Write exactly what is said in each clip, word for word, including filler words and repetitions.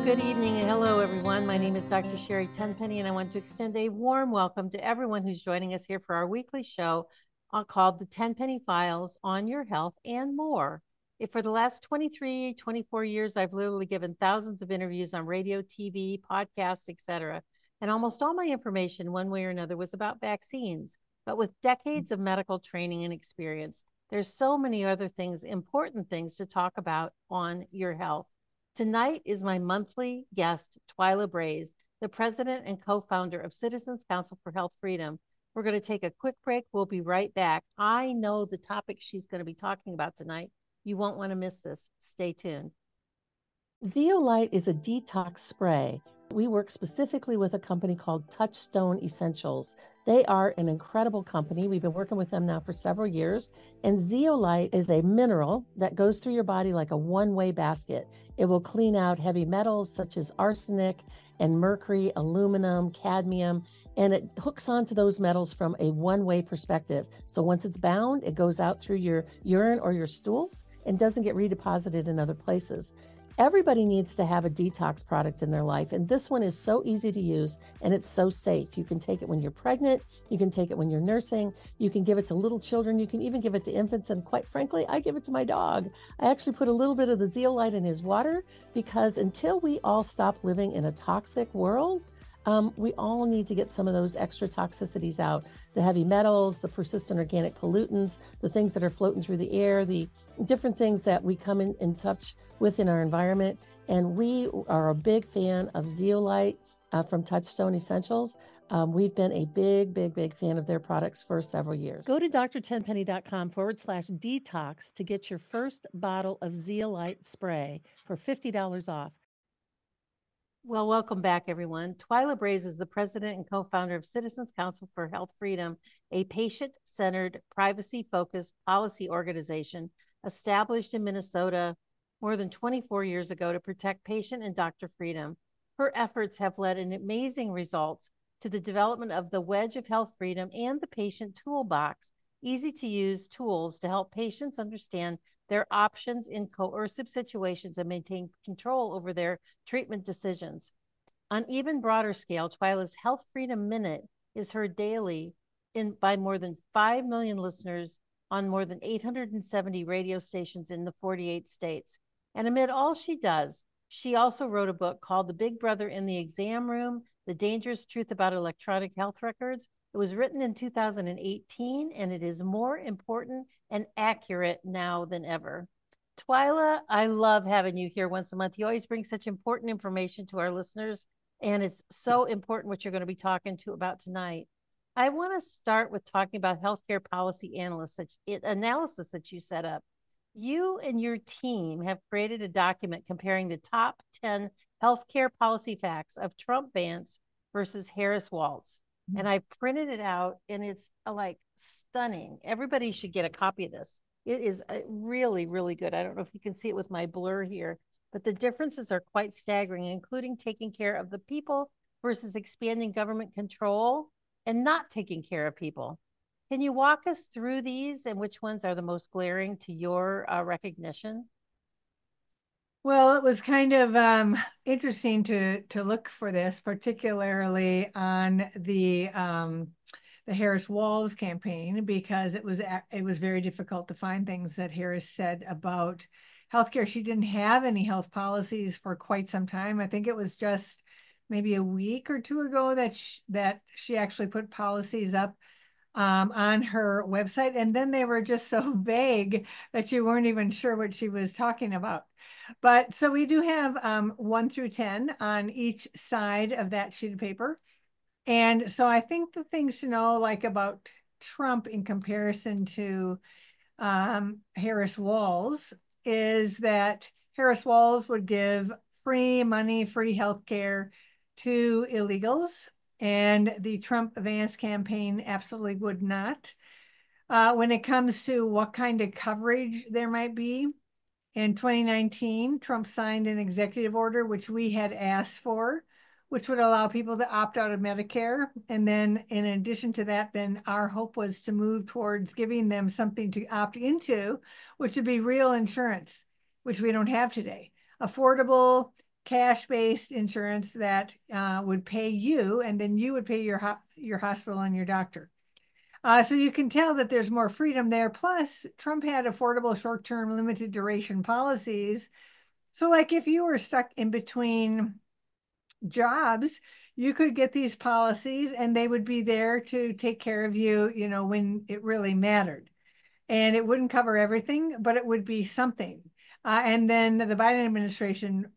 Good evening and hello, everyone. My name is Doctor Sherry Tenpenny, and I want to extend a warm welcome to everyone who's joining us here for our weekly show uh, called The Tenpenny Files on Your Health and More. If for the last twenty-three, twenty-four years, I've literally given thousands of interviews on radio, T V, podcasts, et cetera. And almost all my information, one way or another, was about vaccines. But with decades of medical training and experience, there's so many other things, important things to talk about on your health. Tonight is my monthly guest, Twyla Braze, the president and co-founder of Citizens Council for Health Freedom. We're going to take a quick break. We'll be right back. I know the topic she's going to be talking about tonight. You won't want to miss this. Stay tuned. Zeolite is a detox spray. We work specifically with a company called Touchstone Essentials. They are an incredible company. We've been working with them now for several years. And zeolite is a mineral that goes through your body like a one-way basket. It will clean out heavy metals such as arsenic and mercury, aluminum, cadmium, and it hooks onto those metals from a one-way perspective. So once it's bound, it goes out through your urine or your stools and doesn't get redeposited in other places. Everybody needs to have a detox product in their life, and this one is so easy to use and it's so safe. You can take it when you're pregnant, you can take it when you're nursing, you can give it to little children, you can even give it to infants, and quite frankly, I give it to my dog. I actually put a little bit of the zeolite in his water because until we all stop living in a toxic world, Um, we all need to get some of those extra toxicities out, the heavy metals, the persistent organic pollutants, the things that are floating through the air, the different things that we come in, in touch with in our environment. And we are a big fan of zeolite uh, from Touchstone Essentials. Um, we've been a big, big, big fan of their products for several years. Go to drtenpenny.com forward slash detox to get your first bottle of zeolite spray for fifty dollars off. Well, welcome back, everyone. Twyla Braze is the president and co-founder of Citizens Council for Health Freedom, a patient-centered, privacy-focused policy organization established in Minnesota more than twenty-four years ago to protect patient and doctor freedom. Her efforts have led in amazing results to the development of the Wedge of Health Freedom and the Patient Toolbox, easy-to-use tools to help patients understand their options in coercive situations and maintain control over their treatment decisions. On even broader scale, Twyla's Health Freedom Minute is heard daily in by more than five million listeners on more than eight hundred seventy radio stations in the forty-eight states. And amid all she does, she also wrote a book called The Big Brother in the Exam Room, The Dangerous Truth About Electronic Health Records. It was written in two thousand eighteen, and it is more important and accurate now than ever. Twyla, I love having you here once a month. You always bring such important information to our listeners, and it's so important what you're going to be talking to about tonight. I want to start with talking about healthcare policy analysts, such, analysis that you set up. You and your team have created a document comparing the top ten healthcare policy facts of Trump Vance versus Harris Walz. And I printed it out, and it's uh, like stunning. Everybody should get a copy of this. It is uh, really, really good. I don't know if you can see it with my blur here, but the differences are quite staggering, including taking care of the people versus expanding government control and not taking care of people. Can you walk us through these and which ones are the most glaring to your uh, recognition? Well, it was kind of um, interesting to to look for this, particularly on the um, the Harris Walz campaign, because it was it was very difficult to find things that Harris said about healthcare. She didn't have any health policies for quite some time. I think it was just maybe a week or two ago that she, that she actually put policies up um, on her website, and then they were just so vague that you weren't even sure what she was talking about. But so we do have um, one through ten on each side of that sheet of paper. And so I think the things to know, like about Trump in comparison to um, Harris Walz, is that Harris Walz would give free money, free healthcare to illegals, and the Trump Vance campaign absolutely would not. Uh, when it comes to what kind of coverage there might be, in twenty nineteen, Trump signed an executive order, which we had asked for, which would allow people to opt out of Medicare. And then in addition to that, then our hope was to move towards giving them something to opt into, which would be real insurance, which we don't have today. Affordable, cash-based insurance that uh, would pay you, and then you would pay your ho your hospital and your doctor. Uh, so you can tell that there's more freedom there. Plus, Trump had affordable short-term limited duration policies. So like if you were stuck in between jobs, you could get these policies and they would be there to take care of you, you know, when it really mattered. And it wouldn't cover everything, but it would be something. Uh, and then the Biden administration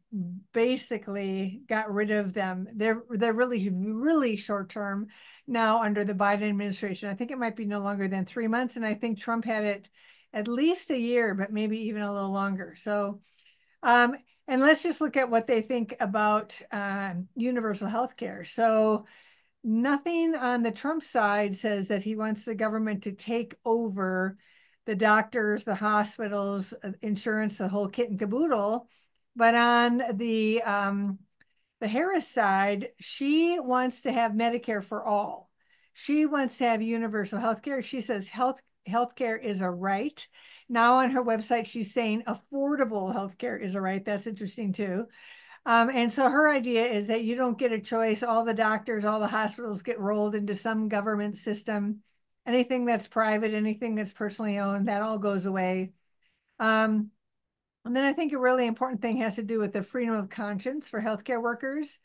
basically got rid of them. They're they're really, really short term now under the Biden administration. I think it might be no longer than three months. And I think Trump had it at least a year, but maybe even a little longer. So, um, and let's just look at what they think about uh, universal health care. So nothing on the Trump side says that he wants the government to take over the doctors, the hospitals, insurance, the whole kit and caboodle. But on the um, the Harris side, she wants to have Medicare for all. She wants to have universal health care. She says health healthcare is a right. Now on her website, she's saying affordable healthcare is a right. That's interesting too. Um, and so her idea is that you don't get a choice. All the doctors, all the hospitals get rolled into some government system. Anything that's private, anything that's personally owned, that all goes away. Um, and then I think a really important thing has to do with the freedom of conscience for healthcare workers.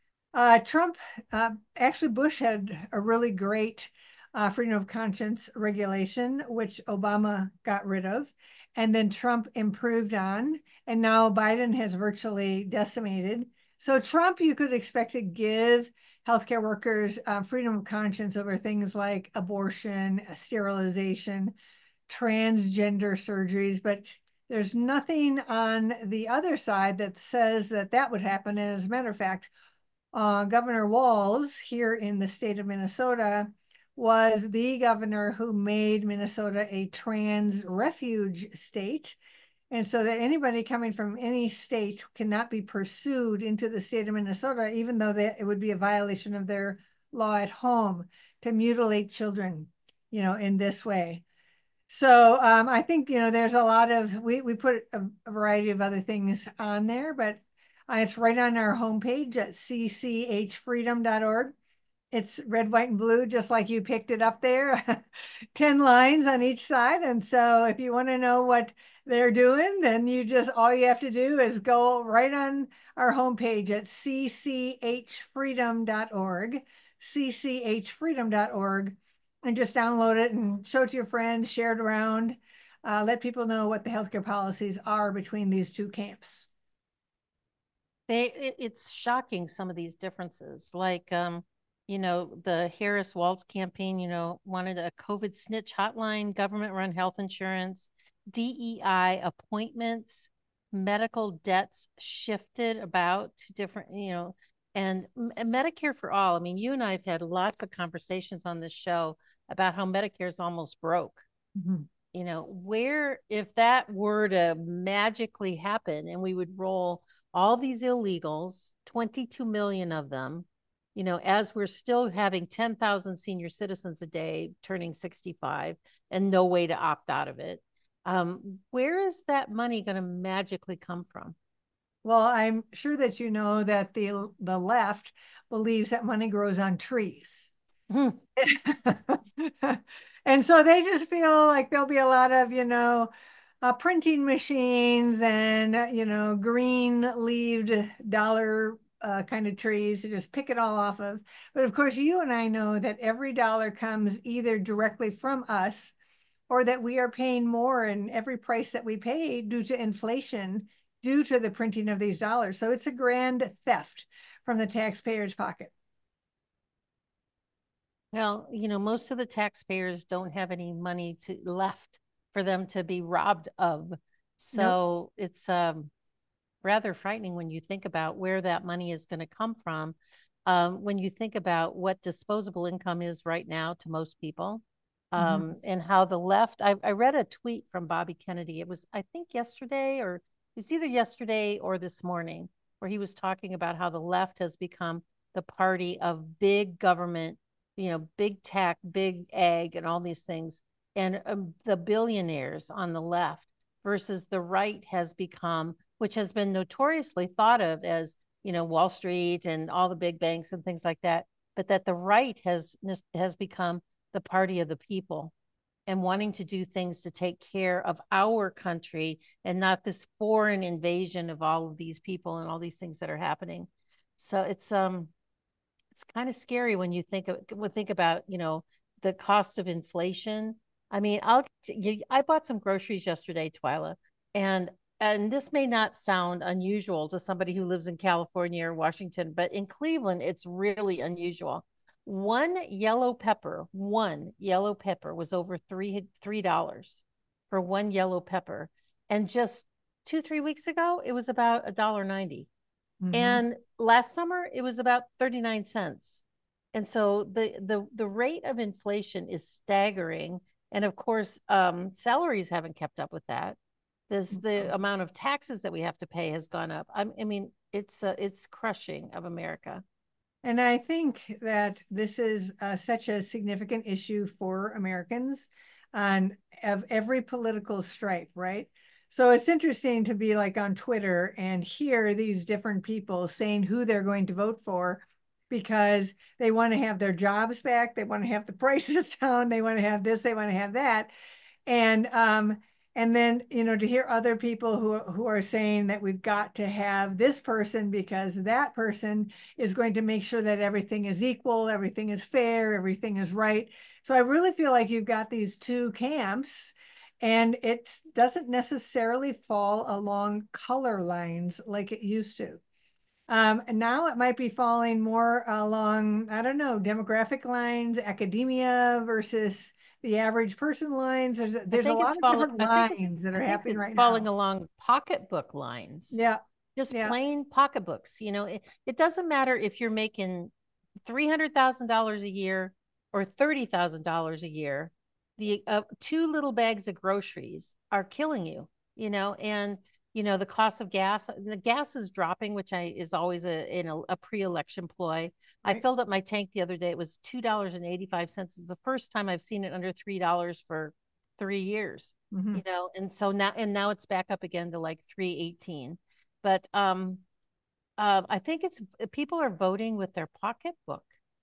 Uh, Trump, uh, actually Bush had a really great uh, freedom of conscience regulation, which Obama got rid of. And then Trump improved on, and now Biden has virtually decimated. So Trump, you could expect to give healthcare workers uh, freedom of conscience over things like abortion, sterilization, transgender surgeries, but there's nothing on the other side that says that that would happen. And as a matter of fact, uh, Governor Walz here in the state of Minnesota was the governor who made Minnesota a trans refuge state. And so that anybody coming from any state cannot be pursued into the state of Minnesota, even though they, it would be a violation of their law at home to mutilate children, you know, in this way. So um, I think, you know, there's a lot of, we, we put a, a variety of other things on there, but uh, it's right on our homepage at c c h freedom dot org. It's red, white, and blue, just like you picked it up there, ten lines on each side. And so if you want to know what they're doing, then you just, all you have to do is go right on our homepage at c c h freedom dot org, c c h freedom dot org, and just download it and show it to your friends, share it around, uh, let people know what the healthcare policies are between these two camps. They, it, it's shocking, some of these differences. Like, um, you know, the Harris Walz campaign, you know, wanted a COVID snitch hotline, government-run health insurance, D E I appointments, medical debts shifted about to different, you know, and Medicare for all. I mean, you and I have had lots of conversations on this show about how Medicare is almost broke. Mm-hmm. You know, where, if that were to magically happen and we would roll all these illegals, twenty-two million of them, you know, as we're still having ten thousand senior citizens a day turning sixty-five and no way to opt out of it. Um, where is that money going to magically come from? Well, I'm sure that you know that the, the left believes that money grows on trees. Hmm. And so they just feel like there'll be a lot of, you know, uh, printing machines and, uh, you know, green-leaved dollar uh, kind of trees to just pick it all off of. But of course, you and I know that every dollar comes either directly from us or that we are paying more in every price that we pay due to inflation, due to the printing of these dollars. So it's a grand theft from the taxpayer's pocket. Well, you know, most of the taxpayers don't have any money to left for them to be robbed of. So nope. It's um, rather frightening when you think about where that money is going to come from. Um, when you think about what disposable income is right now to most people, um, mm-hmm. and how the left, I, I read a tweet from Bobby Kennedy. It was, I think yesterday, or it's either yesterday or this morning, where he was talking about how the left has become the party of big government, you know, big tech, big ag, and all these things, and um, the billionaires on the left, versus the right has become which has been notoriously thought of as, you know, Wall Street and all the big banks and things like that, but that the right has has become the party of the people and wanting to do things to take care of our country and not this foreign invasion of all of these people and all these things that are happening. So it's um it's kind of scary when you think of when think about, you know, the cost of inflation. I mean, I'll you, I bought some groceries yesterday, Twyla, and and this may not sound unusual to somebody who lives in California or Washington, but in Cleveland, it's really unusual. One yellow pepper, one yellow pepper was over three three dollars for one yellow pepper, and just two three weeks ago, it was about a dollar ninety. Mm-hmm. And last summer, it was about thirty-nine cents. And so the the the rate of inflation is staggering. And of course, um, salaries haven't kept up with that. This the amount of taxes that we have to pay has gone up. I, I mean, it's uh, it's crushing of America. And I think that this is uh, such a significant issue for Americans on of every political stripe, right? So it's interesting to be like on Twitter and hear these different people saying who they're going to vote for because they want to have their jobs back, they want to have the prices down, they want to have this, they want to have that. And um, and then, you know, to hear other people who, who are saying that we've got to have this person because that person is going to make sure that everything is equal, everything is fair, everything is right. So I really feel like you've got these two camps, and it doesn't necessarily fall along color lines like it used to. Um, and now it might be falling more along, I don't know, demographic lines, academia versus the average person lines. There's there's a lot of falling, different lines that are happening right now. Falling along pocketbook lines. Yeah. Just yeah. plain pocketbooks. You know, it, it doesn't matter if you're making three hundred thousand dollars a year or thirty thousand dollars a year. The uh, two little bags of groceries are killing you, you know, and you know, the cost of gas, the gas is dropping, which I is always a in a, a pre-election ploy. Right. I filled up my tank the other day. It was two dollars and eighty-five cents. It's the first time I've seen it under three dollars for three years, mm-hmm. you know, and so now, and now it's back up again to like three eighteen. But um, uh, I think it's, people are voting with their pocketbook.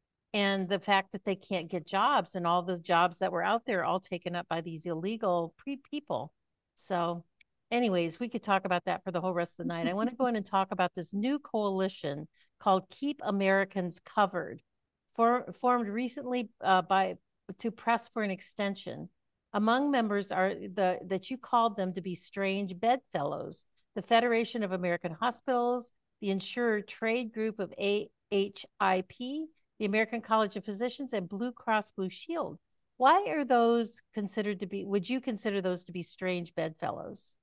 And the fact that they can't get jobs and all the jobs that were out there all taken up by these illegal pre people. So anyways, we could talk about that for the whole rest of the night. I want to go in and talk about this new coalition called Keep Americans Covered, for, formed recently uh, by to press for an extension. Among members are the that you called them to be strange bedfellows, the Federation of American Hospitals, the Insurer Trade Group of A H I P, the American College of Physicians, and Blue Cross Blue Shield. Why are those considered to be, would you consider those to be strange bedfellows?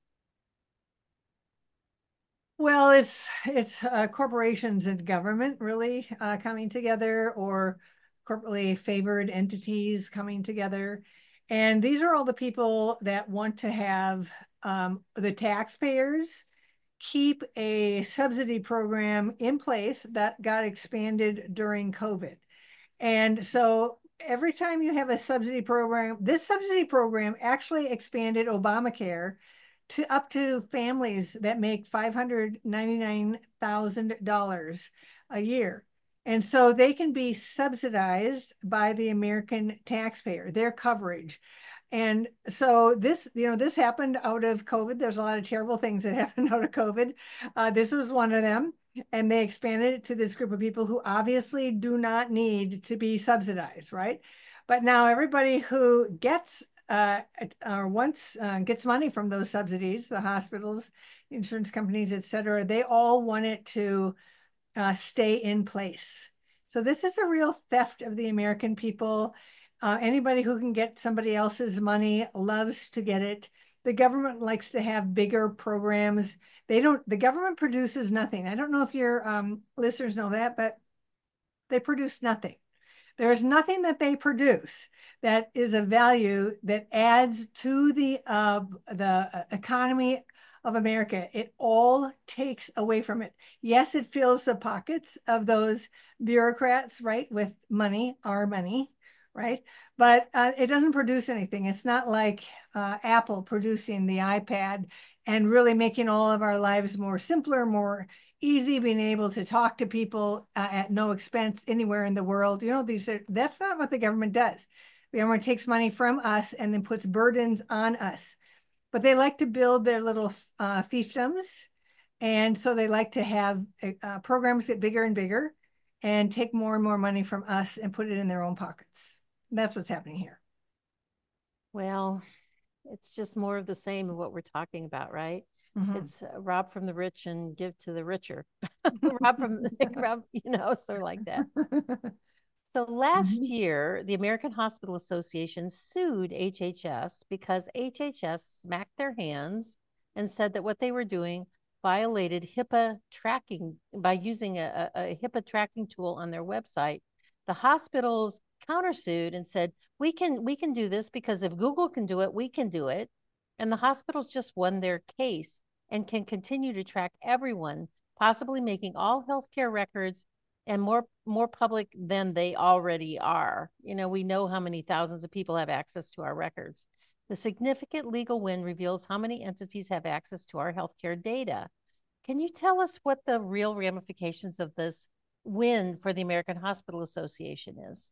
Well, it's it's uh, corporations and government really uh, coming together, or corporately favored entities coming together. And these are all the people that want to have um, the taxpayers keep a subsidy program in place that got expanded during COVID. And so every time you have a subsidy program, this subsidy program actually expanded Obamacare to up to families that make five hundred ninety-nine thousand dollars a year. And so they can be subsidized by the American taxpayer, their coverage. And so this, you know, this happened out of COVID. There's a lot of terrible things that happened out of COVID. Uh, this was one of them. And they expanded it to this group of people who obviously do not need to be subsidized, right? But now everybody who gets uh, or once uh, gets money from those subsidies, the hospitals, insurance companies, et cetera, they all want it to uh, stay in place. So this is a real theft of the American people. Uh, anybody who can get somebody else's money loves to get it. The government likes to have bigger programs. They don't, the government produces nothing. I don't know if your um, listeners know that, but they produce nothing. There's nothing that they produce that is a value that adds to the, uh, the economy of America. It all takes away from it. Yes, it fills the pockets of those bureaucrats, right, with money, our money, right? But uh, it doesn't produce anything. It's not like uh, Apple producing the iPad and really making all of our lives more simpler, more easy, being able to talk to people uh, at no expense anywhere in the world. You know, these are, that's not what the government does. The government takes money from us and then puts burdens on us. But they like to build their little uh, fiefdoms. And so they like to have uh, programs get bigger and bigger and take more and more money from us and put it in their own pockets. That's what's happening here. Well, it's just more of the same of what we're talking about, right? Mm-hmm. It's uh, rob from the rich and give to the richer. rob from, rob, you know, sort of like that. So last mm-hmm. year, the American Hospital Association sued H H S because H H S smacked their hands and said that what they were doing violated HIPAA tracking by using a, a, a HIPAA tracking tool on their website. The hospitals countersued and said, we can we can do this because if Google can do it, we can do it. And the hospitals just won their case and can continue to track everyone, possibly making all healthcare records and more more public than they already are. You know, we know how many thousands of people have access to our records. The significant legal win reveals how many entities have access to our healthcare data. Can you tell us what the real ramifications of this win for the American Hospital Association is?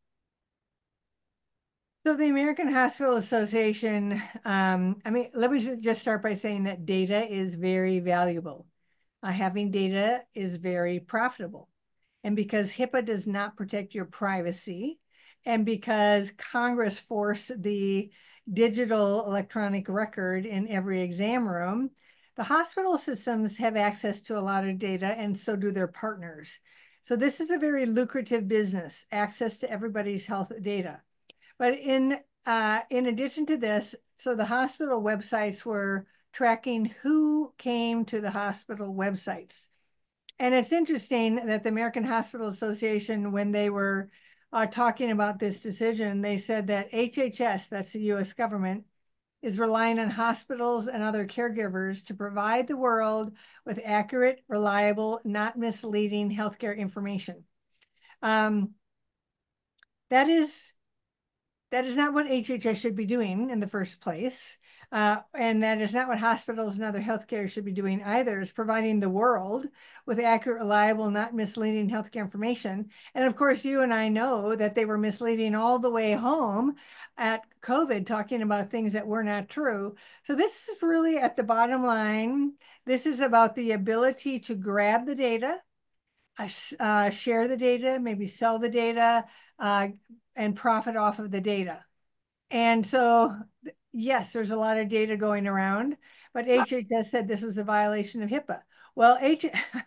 So the American Hospital Association, um, I mean, let me just start by saying that data is very valuable. Uh, having data is very profitable. And because HIPAA does not protect your privacy, and because Congress forced the digital electronic record in every exam room, the hospital systems have access to a lot of data, and so do their partners. So this is a very lucrative business, access to everybody's health data. But in uh, in addition to this, so the hospital websites were tracking who came to the hospital websites. And it's interesting that the American Hospital Association, when they were uh, talking about this decision, they said that H H S, that's the U S government, is relying on hospitals and other caregivers to provide the world with accurate, reliable, not misleading healthcare information. Um, that is That is not what H H S should be doing in the first place. Uh, and that is not what hospitals and other healthcare should be doing either, is providing the world with accurate, reliable, not misleading healthcare information. And of course, you and I know that they were misleading all the way home at COVID, talking about things that were not true. So this is really at the bottom line. This is about the ability to grab the data, uh, share the data, maybe sell the data, uh, and profit off of the data. And so, yes, there's a lot of data going around, but H H S said this was a violation of HIPAA. Well, H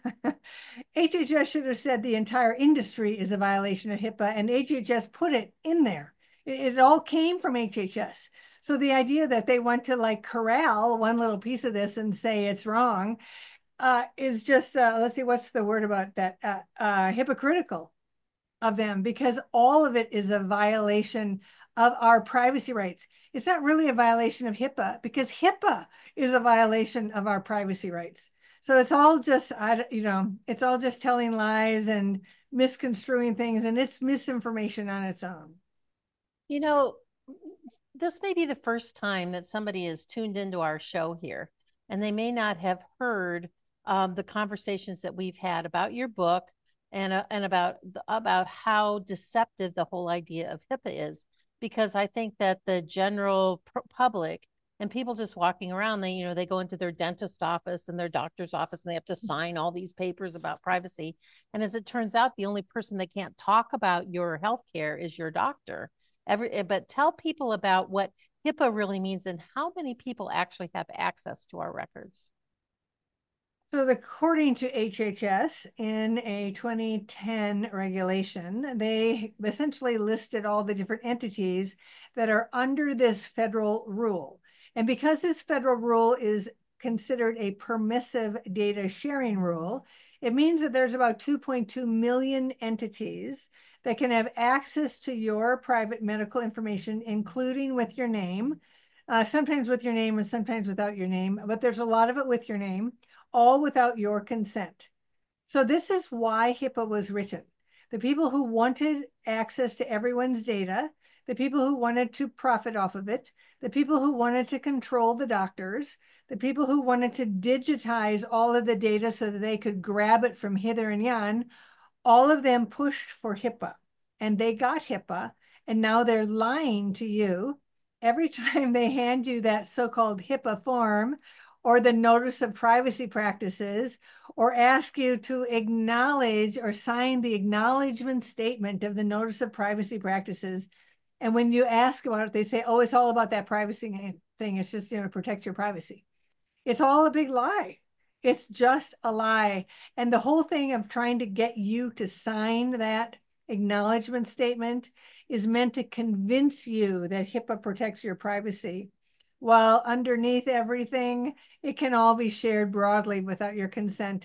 HHS should have said the entire industry is a violation of HIPAA, and H H S put it in there. It, it all came from H H S. So the idea that they want to like corral one little piece of this and say it's wrong uh, is just, uh, let's see, what's the word about that? Uh, uh, hypocritical of them, because all of it is a violation of our privacy rights. It's not really a violation of HIPAA, because HIPAA is a violation of our privacy rights. So it's all just, I, you know, it's all just telling lies and misconstruing things, and it's misinformation on its own. You know, this may be the first time that somebody is tuned into our show here, and they may not have heard um, the conversations that we've had about your book and uh, and about about how deceptive the whole idea of HIPAA is. Because I think that the general public and people just walking around, they, you know, they go into their dentist office and their doctor's office and they have to sign all these papers about privacy. And as it turns out, the only person that can't talk about your healthcare is your doctor. Every, but tell people about what HIPAA really means and how many people actually have access to our records. So according to H H S, in a twenty ten regulation, they essentially listed all the different entities that are under this federal rule. And because this federal rule is considered a permissive data sharing rule, it means that there's about two point two million entities that can have access to your private medical information, including with your name, uh, sometimes with your name and sometimes without your name, but there's a lot of it with your name, all without your consent. So this is why HIPAA was written. The people who wanted access to everyone's data the people who wanted to profit off of it, the people who wanted to control the doctors, the people who wanted to digitize all of the data so that they could grab it from hither and yon, all of them pushed for HIPAA, and they got HIPAA, and now they're lying to you every time they hand you that so-called HIPAA form or the notice of privacy practices, or ask you to acknowledge or sign the acknowledgement statement of the notice of privacy practices. And when you ask about it, they say, oh, it's all about that privacy thing. It's just, you know, to protect your privacy. It's all a big lie. It's just a lie. And the whole thing of trying to get you to sign that acknowledgement statement is meant to convince you that HIPAA protects your privacy, while underneath everything, it can all be shared broadly without your consent,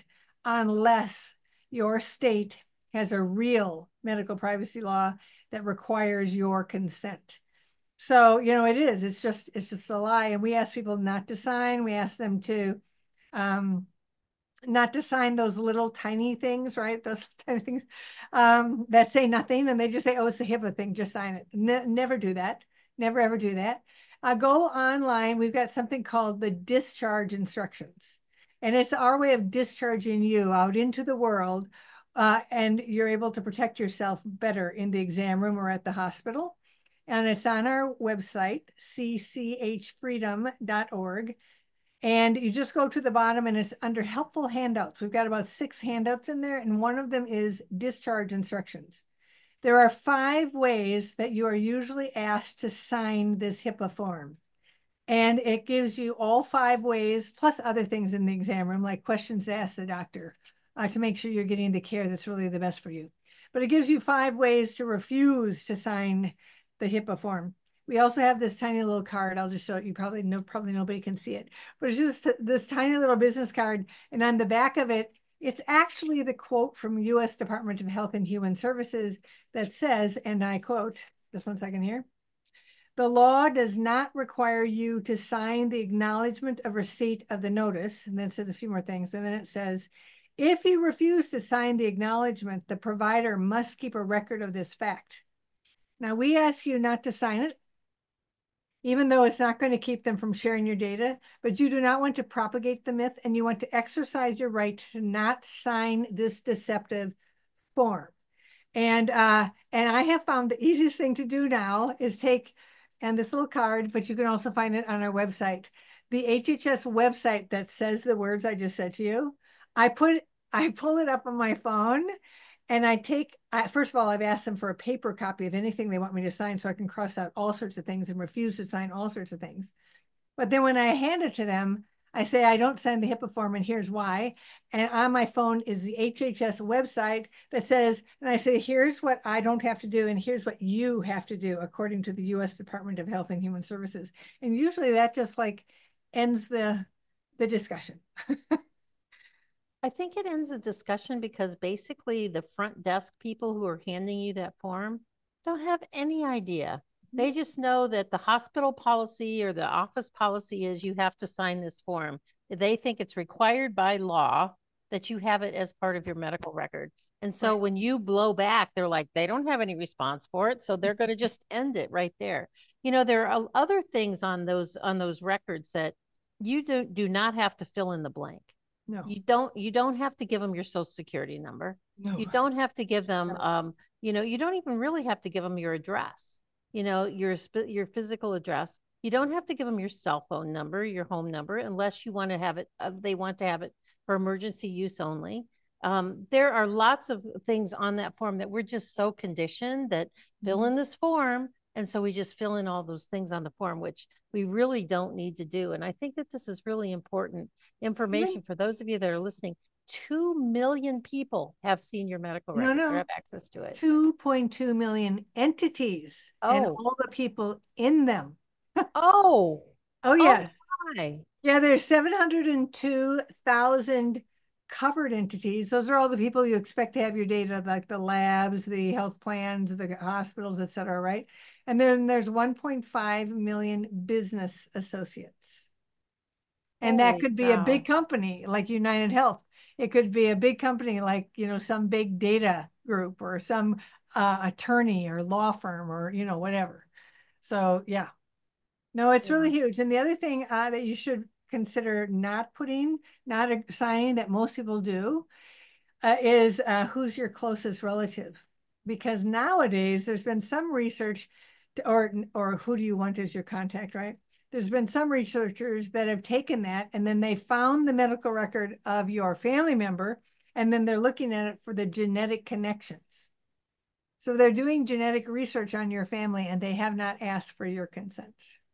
unless your state has a real medical privacy law that requires your consent. So, you know, it is, it's just, it's just a lie. And we ask people not to sign. We ask them to, um, not to sign those little tiny things, right? Those tiny things um, that say nothing. And they just say, oh, it's a HIPAA thing, just sign it. Ne never do that. Never, ever do that. Uh, go online. We've got something called the discharge instructions. And it's our way of discharging you out into the world. Uh, and you're able to protect yourself better in the exam room or at the hospital. And it's on our website, c c h freedom dot org. And you just go to the bottom and it's under helpful handouts. We've got about six handouts in there, and one of them is discharge instructions. There are five ways that you are usually asked to sign this HIPAA form. And it gives you all five ways, plus other things in the exam room, like questions to ask the doctor uh, to make sure you're getting the care that's really the best for you. But it gives you five ways to refuse to sign the HIPAA form. We also have this tiny little card. I'll just show it. You probably know, probably nobody can see it, but it's just this tiny little business card. And on the back of it, it's actually the quote from U S Department of Health and Human Services that says, and I quote, just one second here, the law does not require you to sign the acknowledgement of receipt of the notice. And then it says a few more things. And then it says, if you refuse to sign the acknowledgement, the provider must keep a record of this fact. Now, we ask you not to sign it, even though it's not going to keep them from sharing your data, but you do not want to propagate the myth, and you want to exercise your right to not sign this deceptive form. And, uh, and I have found the easiest thing to do now is take, and this little card, but you can also find it on our website, the H H S website that says the words I just said to you. I put, I pull it up on my phone, and I take, I, first of all, I've asked them for a paper copy of anything they want me to sign so I can cross out all sorts of things and refuse to sign all sorts of things. But then when I hand it to them, I say, I don't sign the HIPAA form, and here's why. And on my phone is the H H S website that says, and I say, here's what I don't have to do, and here's what you have to do, according to the U S Department of Health and Human Services. And usually that just like ends the, the discussion. I think it ends the discussion because basically the front desk people who are handing you that form don't have any idea. They just know that the hospital policy or the office policy is you have to sign this form. They think it's required by law that you have it as part of your medical record. And so when you blow back, they're like, they don't have any response for it. So they're going to just end it right there. You know, there are other things on those on those records that you do, do not have to fill in the blank. No. You don't, you don't have to give them your social security number. No. You don't have to give them, um, you know, you don't even really have to give them your address, you know, your, your physical address. You don't have to give them your cell phone number, your home number, unless you want to have it, uh, they want to have it for emergency use only. Um, there are lots of things on that form that we're just so conditioned that fill in this form. And so we just fill in all those things on the form, which we really don't need to do. And I think that this is really important information for those of you that are listening. Two million people have seen your medical records no, no. or have access to it. two point two million entities oh. and all the people in them. oh. Oh, yes. Oh, my. Yeah, there's seven hundred two thousand covered entities. Those are all the people you expect to have your data, like the labs, the health plans, the hospitals, et cetera, right? And then there's one point five million business associates. And Holy that could be cow. a big company like United Health. It could be a big company like, you know, some big data group or some uh, attorney or law firm or, you know, whatever. So yeah, no, it's Yeah. really huge. And the other thing uh, that you should consider not putting, not assigning that most people do, uh, is uh, who's your closest relative. Because nowadays there's been some research, to, or or who do you want as your contact, right? There's been some researchers that have taken that and then they found the medical record of your family member, and then they're looking at it for the genetic connections. So they're doing genetic research on your family and they have not asked for your consent.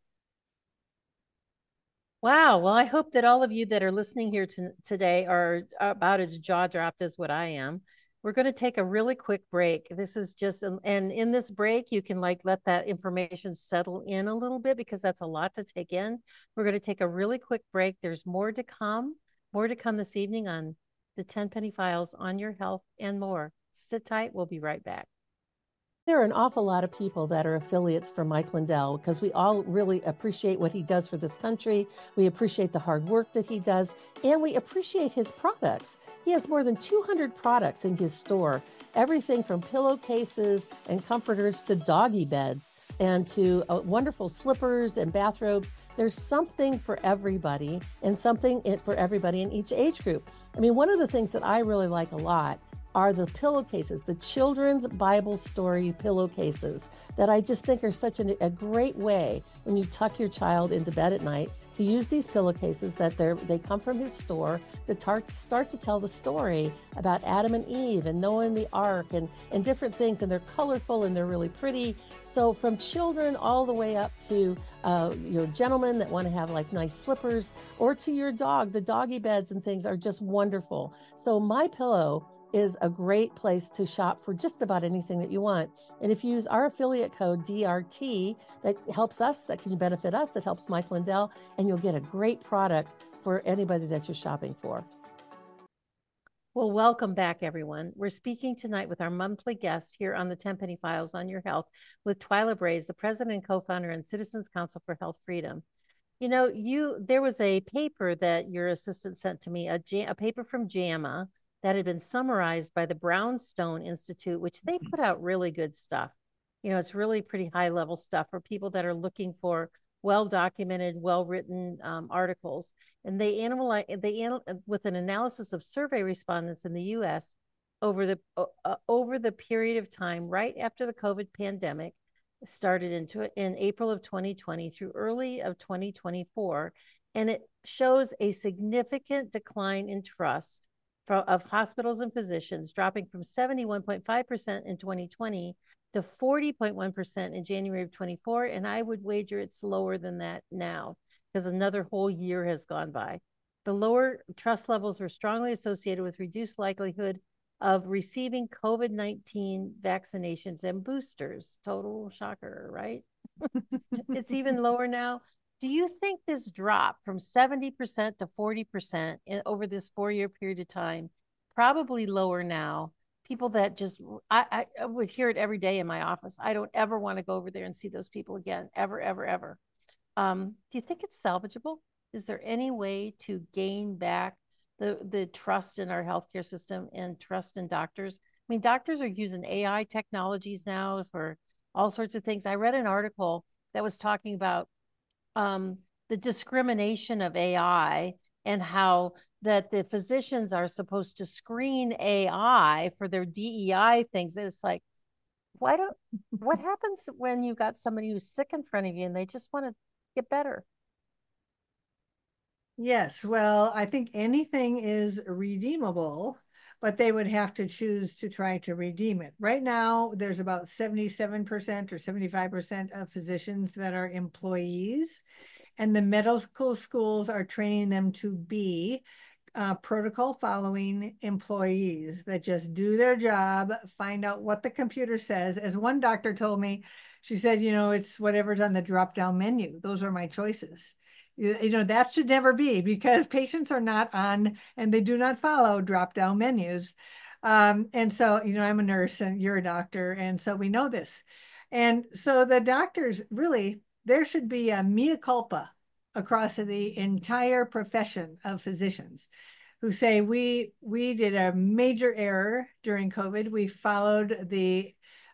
Wow. Well, I hope that all of you that are listening here to, today are about as jaw dropped as what I am. We're going to take a really quick break. This is just, and in this break, you can like let that information settle in a little bit because that's a lot to take in. We're going to take a really quick break. There's more to come, more to come this evening on the Tenpenny Files on your health and more. Sit tight. We'll be right back. There are an awful lot of people that are affiliates for Mike Lindell because we all really appreciate what he does for this country. We appreciate the hard work that he does, and we appreciate his products. He has more than two hundred products in his store, everything from pillowcases and comforters to doggy beds and to uh, wonderful slippers and bathrobes. There's something for everybody and something for everybody in each age group. I mean, one of the things that I really like a lot are the pillowcases, the children's Bible story pillowcases that I just think are such an, a great way when you tuck your child into bed at night to use these pillowcases that they're, they come from his store to tar- start to tell the story about Adam and Eve and Noah and the ark and, and different things. And they're colorful and they're really pretty. So from children all the way up to uh, your gentlemen that want to have like nice slippers, or to your dog, the doggy beds and things are just wonderful. So My Pillow is a great place to shop for just about anything that you want. And if you use our affiliate code D R T, that helps us, that can benefit us, that helps Mike Lindell, and you'll get a great product for anybody that you're shopping for. Well, welcome back, everyone. We're speaking tonight with our monthly guest here on the Tenpenny Files on Your Health with Twyla Braze, the president and co-founder and Citizens Council for Health Freedom. You know, you there was a paper that your assistant sent to me, a, a paper from JAMA, that had been summarized by the Brownstone Institute, which they put out really good stuff. You know, it's really pretty high level stuff for people that are looking for well-documented, well-written um, articles. And they analyze, they anal with an analysis of survey respondents in the U S over the uh, over the period of time right after the COVID pandemic started into it in April of twenty twenty through early of twenty twenty-four. And it shows a significant decline in trust of hospitals and physicians, dropping from seventy-one point five percent in twenty twenty to forty point one percent in January of twenty-four. And I would wager it's lower than that now because another whole year has gone by. The lower trust levels were strongly associated with reduced likelihood of receiving COVID nineteen vaccinations and boosters. Total shocker, right? It's even lower now. Do you think this drop from seventy percent to forty percent in, over this four-year period of time, probably lower now, people that just, I, I would hear it every day in my office. I don't ever want to go over there and see those people again, ever, ever, ever. Um, do you think it's salvageable? Is there any way to gain back the, the trust in our healthcare system and trust in doctors? I mean, doctors are using A I technologies now for all sorts of things. I read an article that was talking about um, the discrimination of A I and how that the physicians are supposed to screen A I for their D E I things. And it's like, why don't, what happens when you got somebody who's sick in front of you and they just want to get better? Yes, well, I think anything is redeemable, but they would have to choose to try to redeem it. Right now, there's about seventy-seven percent or seventy-five percent of physicians that are employees, and the medical schools are training them to be uh, protocol following employees that just do their job, find out what the computer says. As one doctor told me, she said, you know, it's whatever's on the drop down menu. Those are my choices. You know, that should never be, because patients are not on and they do not follow drop down menus. Um, and so, you know, I'm a nurse and you're a doctor. And so we know this. And so the doctors really, there should be a mea culpa across the entire profession of physicians who say we we did a major error during COVID. We followed the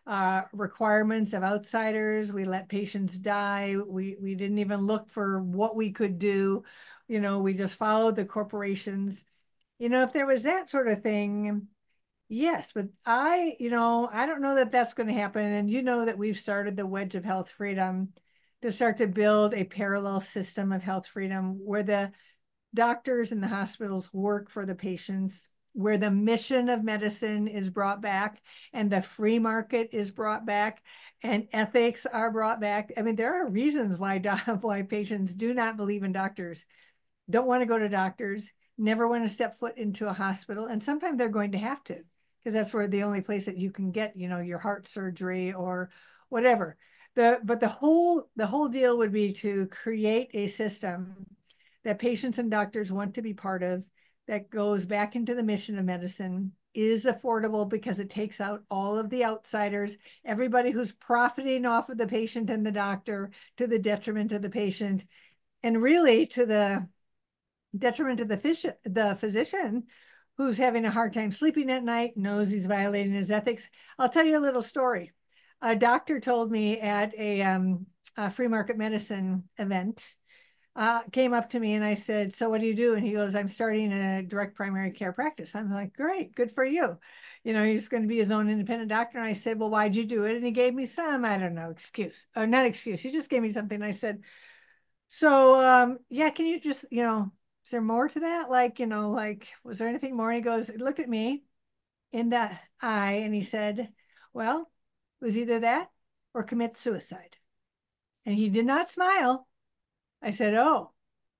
uh, requirements of outsiders. We let patients die. We, we didn't even look for what we could do. You know, we just followed the corporations. You know, if there was that sort of thing, yes, but I, you know, I don't know that that's going to happen. And you know that we've started the Wedge of Health Freedom to start to build a parallel system of health freedom where the doctors and the hospitals work for the patients, where the mission of medicine is brought back and the free market is brought back and ethics are brought back. I mean, there are reasons why, why patients do not believe in doctors, don't want to go to doctors, never want to step foot into a hospital. And sometimes they're going to have to, because that's where the only place that you can get, you know, your heart surgery or whatever. The, but the whole, the whole deal would be to create a system that patients and doctors want to be part of, that goes back into the mission of medicine, is affordable because it takes out all of the outsiders, everybody who's profiting off of the patient and the doctor to the detriment of the patient, and really to the detriment of the, phys- the physician who's having a hard time sleeping at night, knows he's violating his ethics. I'll tell you a little story. A doctor told me at a, um, a free market medicine event, uh, came up to me and I said, so what do you do? And he goes, I'm starting a direct primary care practice. I'm like, great, good for you. You know, he's going to be his own independent doctor. And I said, well, why'd you do it? And he gave me some, I don't know, excuse, or not excuse. He just gave me something. I said, so, um, yeah, can you just, you know, is there more to that? Like, you know, like, was there anything more? And he goes, he looked at me in the eye and he said, well, it was either that or commit suicide. And he did not smile. I said, oh,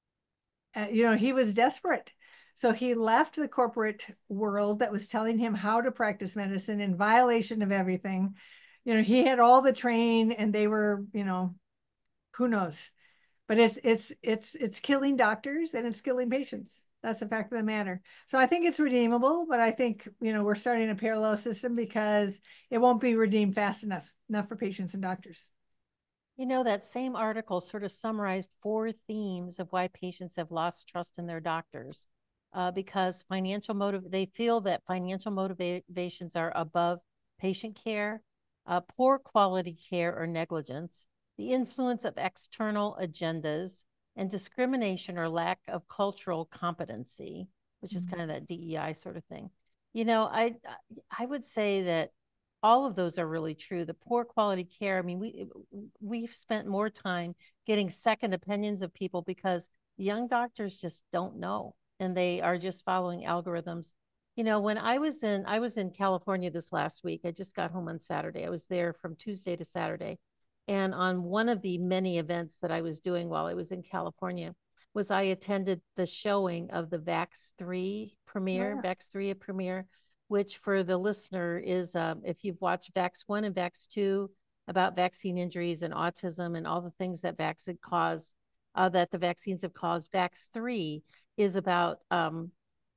uh, you know, he was desperate. So he left the corporate world that was telling him how to practice medicine in violation of everything. You know, he had all the training and they were, you know, who knows? But it's it's it's it's killing doctors and it's killing patients. That's the fact of the matter. So I think it's redeemable, but I think, you know, we're starting a parallel system because it won't be redeemed fast enough, enough for patients and doctors. You know, that same article sort of summarized four themes of why patients have lost trust in their doctors. Uh, because financial motive, they feel that financial motivations are above patient care, uh, poor quality care or negligence, the influence of external agendas, and discrimination or lack of cultural competency, which is Mhm. kind of that D E I sort of thing. You know, I I would say that all of those are really true. The poor quality care. I mean, we we've spent more time getting second opinions of people because young doctors just don't know, and they are just following algorithms. You know, when I was in I was in California this last week. I just got home on Saturday. I was there from Tuesday to Saturday. And on one of the many events that I was doing while I was in California was I attended the showing of the Vax three premiere, Yeah. Vax three premiere, which for the listener is, um, if you've watched Vax one and Vax two about vaccine injuries and autism and all the things that vaccine caused, uh, that the vaccines have caused, Vax three is about um,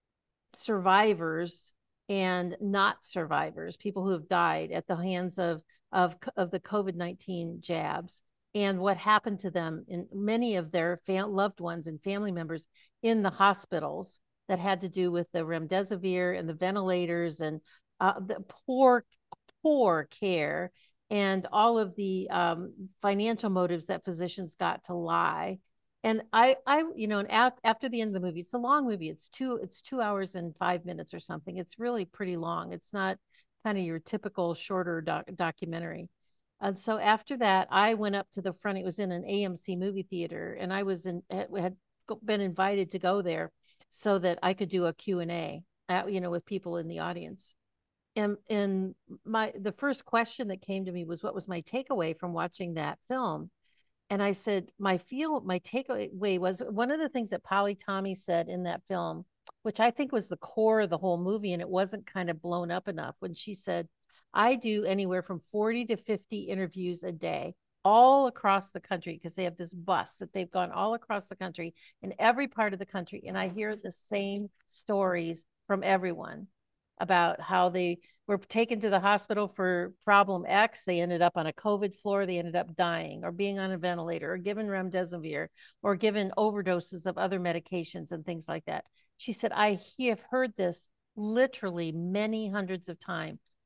survivors and not survivors, people who have died at the hands of, of, of the COVID nineteen jabs and what happened to them in many of their fam- loved ones and family members in the hospitals that had to do with the remdesivir and the ventilators and uh, the poor, poor care and all of the um, financial motives that physicians got to lie. And I, I, you know, and af- after the end of the movie, it's a long movie. It's two, it's two hours and five minutes or something. It's really pretty long. It's not kind of your typical shorter doc- documentary. And so after that, I went up to the front. It was in an A M C movie theater, and I was in had been invited to go there so that I could do a Q and A, uh, you know, with people in the audience. And and my the first question that came to me was, what was my takeaway from watching that film? And I said, my feel, my takeaway was one of the things that Polly Tommy said in that film, which I think was the core of the whole movie, and it wasn't kind of blown up enough when she said, I do anywhere from forty to fifty interviews a day, all across the country, because they have this bus that they've gone all across the country in every part of the country. And I hear the same stories from everyone about how they were taken to the hospital for problem X. They ended up on a COVID floor. They ended up dying or being on a ventilator or given remdesivir or given overdoses of other medications and things like that. She said, I have heard this literally many hundreds of times.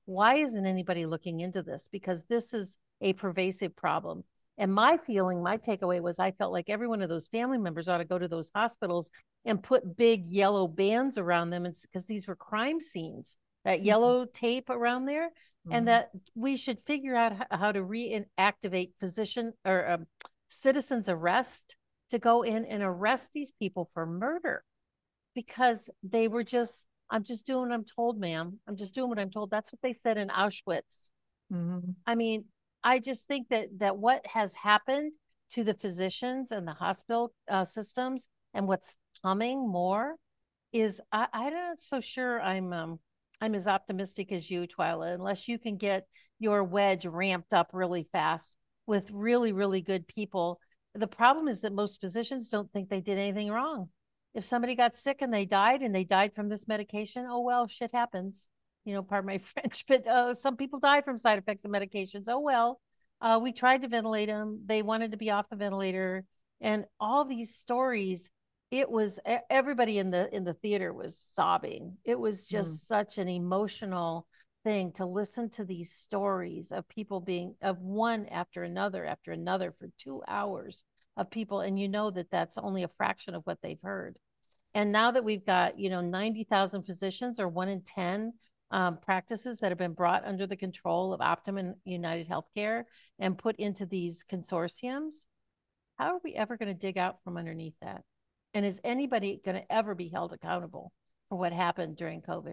Why isn't anybody looking into this? Because this is a pervasive problem. And my feeling, my takeaway was I felt like every one of those family members ought to go to those hospitals and put big yellow bands around them. It's because these were crime scenes, that yellow mm-hmm. tape around there, mm-hmm. and that we should figure out how to reactivate physician or um, citizens arrest to go in and arrest these people for murder, because they were just, I'm just doing what I'm told, ma'am. I'm just doing what I'm told. That's what they said in Auschwitz. Mm-hmm. I mean, I just think that that what has happened to the physicians and the hospital uh, systems, and what's coming more, is I, I'm not so sure I'm um, I'm as optimistic as you, Twyla, unless you can get your wedge ramped up really fast with really, really good people. The problem is that most physicians don't think they did anything wrong. If somebody got sick and they died and they died from this medication, oh, well, shit happens. You know, pardon my French, but uh, some people die from side effects of medications. Oh, well, uh, we tried to ventilate them. They wanted to be off the ventilator. And all these stories, it was, everybody in the in the theater was sobbing. It was just mm. such an emotional thing to listen to these stories of people being, of one after another, after another for two hours of people. And you know that that's only a fraction of what they've heard. And now that we've got, you know, ninety thousand physicians, or one in ten um, practices that have been brought under the control of Optum and United Healthcare and put into these consortiums, how are we ever going to dig out from underneath that? And is anybody going to ever be held accountable for what happened during COVID?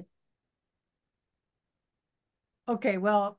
Okay, well,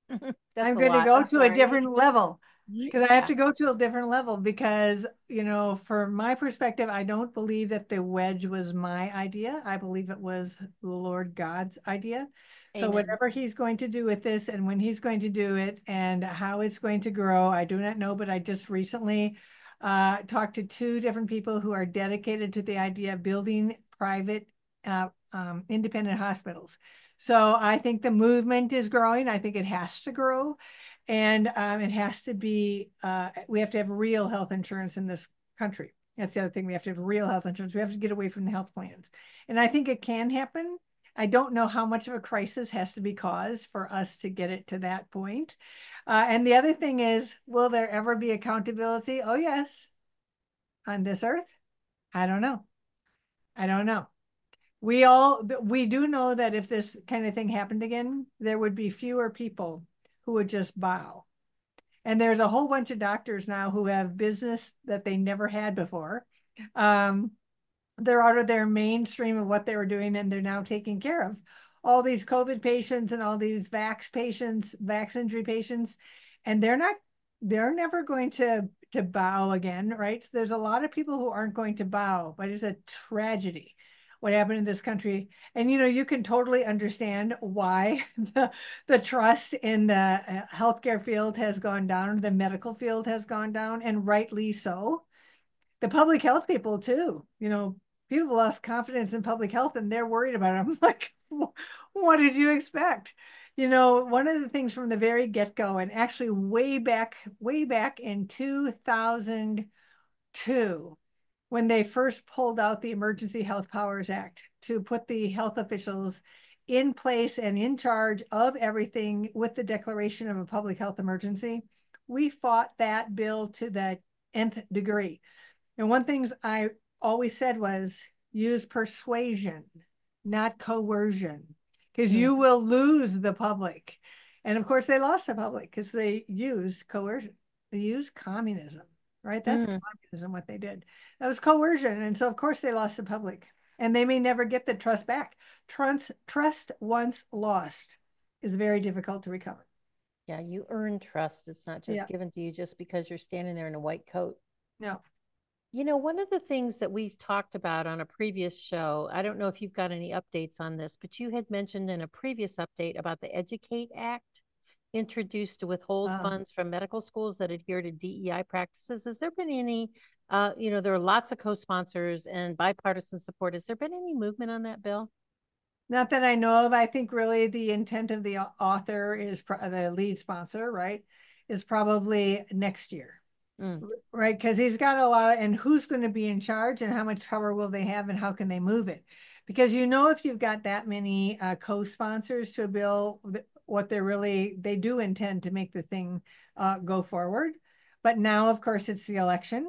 I'm going to go I'm to sorry. a different level. Because I have Yeah. to go to a different level, because, you know, from my perspective, I don't believe that the wedge was my idea. I believe it was the Lord God's idea. Amen. So whatever he's going to do with this, and when he's going to do it, and how it's going to grow, I do not know. But I just recently uh, talked to two different people who are dedicated to the idea of building private uh, um, independent hospitals. So I think the movement is growing. I think it has to grow. And um, it has to be, uh, we have to have real health insurance in this country. That's the other thing. We have to have real health insurance. We have to get away from the health plans. And I think it can happen. I don't know how much of a crisis has to be caused for us to get it to that point. Uh, and the other thing is, will there ever be accountability? Oh, yes. On this earth? I don't know. I don't know. We all, we do know that if this kind of thing happened again, there would be fewer people who would just bow. And there's a whole bunch of doctors now who have business that they never had before. Um, they're out of their mainstream of what they were doing, and they're now taking care of all these COVID patients and all these vax patients, vax injury patients, and they're not, they're never going to, to bow again, right? So there's a lot of people who aren't going to bow, but it's a tragedy what happened in this country. And, you know, you can totally understand why the, the trust in the healthcare field has gone down, the medical field has gone down, and rightly so. The public health people too, you know, people lost confidence in public health and they're worried about it. I'm like, what did you expect? You know, one of the things from the very get-go, and actually way back, way back in two thousand two, when they first pulled out the Emergency Health Powers Act to put the health officials in place and in charge of everything with the declaration of a public health emergency, we fought that bill to the nth degree. And one thing I always said was, use persuasion, not coercion, because mm-hmm. you will lose the public. And of course, they lost the public because they used coercion. They used communism. Right? That's mm. communism, what they did. That was coercion. And so, of course, they lost the public. And they may never get the trust back. Trust, trust once lost is very difficult to recover. Yeah, you earn trust. It's not just yeah. given to you just because you're standing there in a white coat. No. You know, one of the things that we've talked about on a previous show, I don't know if you've got any updates on this, but you had mentioned in a previous update about the Educate Act, introduced to withhold oh. funds from medical schools that adhere to D E I practices. Has there been any, uh, you know, there are lots of co-sponsors and bipartisan support. Has there been any movement on that bill? Not that I know of. I think really the intent of the author is, the lead sponsor, right, is probably next year, mm. right? Because he's got a lot of, and who's going to be in charge and how much power will they have and how can they move it? Because, you know, if you've got that many uh, co-sponsors to a bill, what they're really, they do intend to make the thing uh, go forward. But now, of course, it's the election.